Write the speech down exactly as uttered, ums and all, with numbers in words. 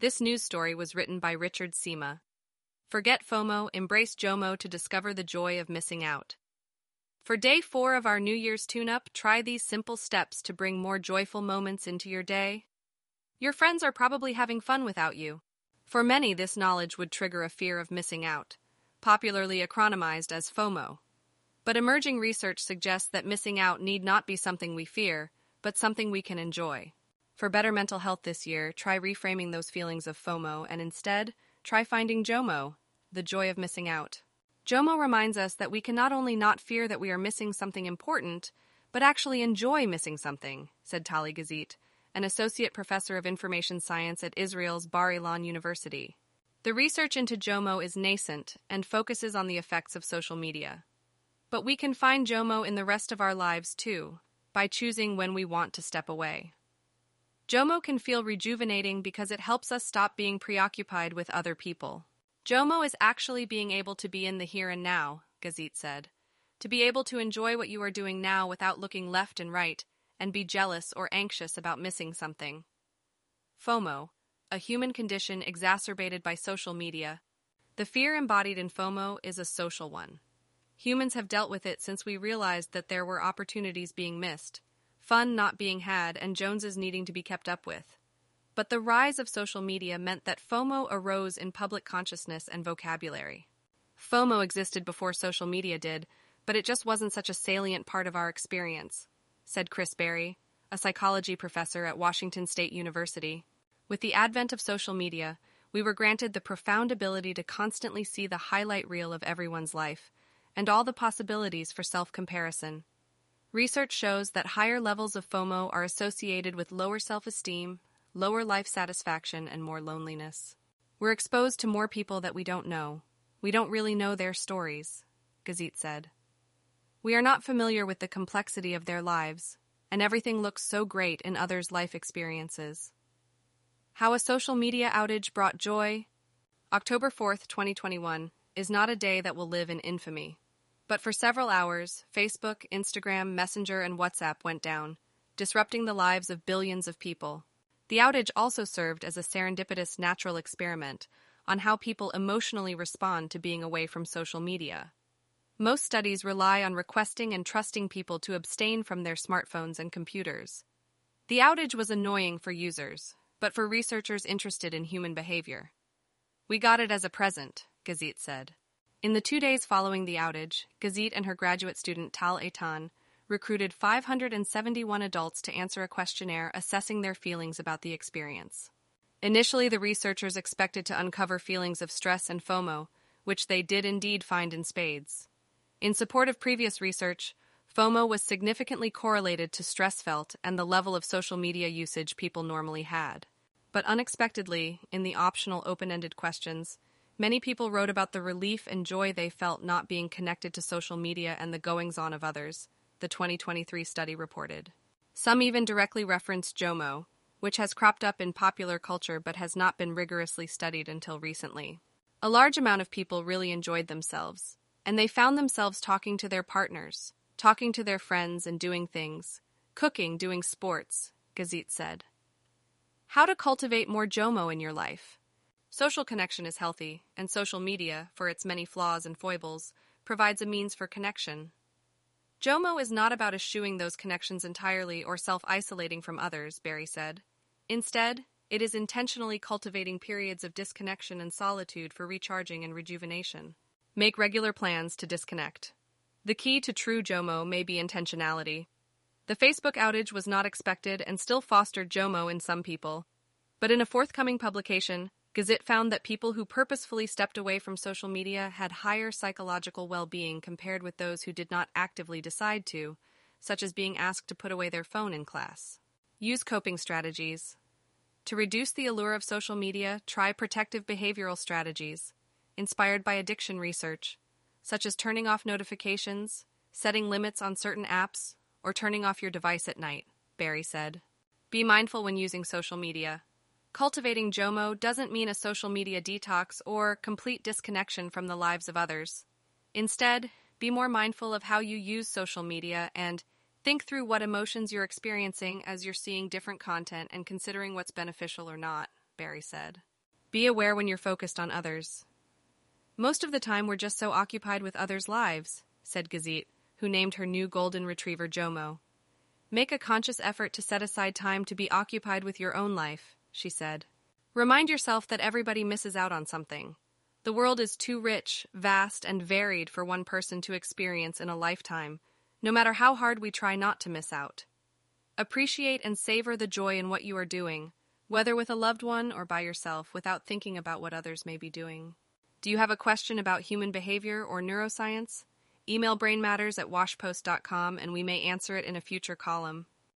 This news story was written by Richard Sima. Forget FOMO, embrace JOMO to discover the joy of missing out. For day four of our New Year's tune-up, try these simple steps to bring more joyful moments into your day. Your friends are probably having fun without you. For many, this knowledge would trigger a fear of missing out, popularly acronymized as FOMO. But emerging research suggests that missing out need not be something we fear, but something we can enjoy. For better mental health this year, try reframing those feelings of FOMO and instead, try finding JOMO, the joy of missing out. JOMO reminds us that we can not only not fear that we are missing something important, but actually enjoy missing something, said Tali Gazit, an associate professor of information science at Israel's Bar-Ilan University. The research into JOMO is nascent and focuses on the effects of social media. But we can find JOMO in the rest of our lives too, by choosing when we want to step away. JOMO can feel rejuvenating because it helps us stop being preoccupied with other people. JOMO is actually being able to be in the here and now, Gazit said. To be able to enjoy what you are doing now without looking left and right and be jealous or anxious about missing something. FOMO, a human condition exacerbated by social media. The fear embodied in FOMO is a social one. Humans have dealt with it since we realized that there were opportunities being missed, fun not being had, and Joneses needing to be kept up with. But the rise of social media meant that FOMO arose in public consciousness and vocabulary. FOMO existed before social media did, but it just wasn't such a salient part of our experience, said Chris Berry, a psychology professor at Washington State University. With the advent of social media, we were granted the profound ability to constantly see the highlight reel of everyone's life, and all the possibilities for self-comparison. Research shows that higher levels of FOMO are associated with lower self-esteem, lower life satisfaction, and more loneliness. We're exposed to more people that we don't know. We don't really know their stories, Gazit said. We are not familiar with the complexity of their lives, and everything looks so great in others' life experiences. How a social media outage brought joy? October fourth, twenty twenty-one, is not a day that will live in infamy. But for several hours, Facebook, Instagram, Messenger, and WhatsApp went down, disrupting the lives of billions of people. The outage also served as a serendipitous natural experiment on how people emotionally respond to being away from social media. Most studies rely on requesting and trusting people to abstain from their smartphones and computers. The outage was annoying for users, but for researchers interested in human behavior. We got it as a present, Gazit said. In the two days following the outage, Gazit and her graduate student Tal Eitan recruited five hundred seventy-one adults to answer a questionnaire assessing their feelings about the experience. Initially, the researchers expected to uncover feelings of stress and FOMO, which they did indeed find in spades. In support of previous research, FOMO was significantly correlated to stress felt and the level of social media usage people normally had. But unexpectedly, in the optional open-ended questions, many people wrote about the relief and joy they felt not being connected to social media and the goings-on of others, the twenty twenty-three study reported. Some even directly referenced JOMO, which has cropped up in popular culture but has not been rigorously studied until recently. A large amount of people really enjoyed themselves, and they found themselves talking to their partners, talking to their friends and doing things, cooking, doing sports, Gazit said. How to cultivate more JOMO in your life? Social connection is healthy, and social media, for its many flaws and foibles, provides a means for connection. JOMO is not about eschewing those connections entirely or self-isolating from others, Berry said. Instead, it is intentionally cultivating periods of disconnection and solitude for recharging and rejuvenation. Make regular plans to disconnect. The key to true JOMO may be intentionality. The Facebook outage was not expected and still fostered JOMO in some people. But in a forthcoming publication, Gazit found that people who purposefully stepped away from social media had higher psychological well-being compared with those who did not actively decide to, such as being asked to put away their phone in class. Use coping strategies. To reduce the allure of social media, try protective behavioral strategies, inspired by addiction research, such as turning off notifications, setting limits on certain apps, or turning off your device at night, Berry said. Be mindful when using social media. Cultivating JOMO doesn't mean a social media detox or complete disconnection from the lives of others. Instead, be more mindful of how you use social media and think through what emotions you're experiencing as you're seeing different content and considering what's beneficial or not, Berry said. Be aware when you're focused on others. Most of the time we're just so occupied with others' lives, said Gazit, who named her new golden retriever Jomo. Make a conscious effort to set aside time to be occupied with your own life, she said. Remind yourself that everybody misses out on something. The world is too rich, vast, and varied for one person to experience in a lifetime, no matter how hard we try not to miss out. Appreciate and savor the joy in what you are doing, whether with a loved one or by yourself, without thinking about what others may be doing. Do you have a question about human behavior or neuroscience? Email brainmatters at washpost dot com and we may answer it in a future column.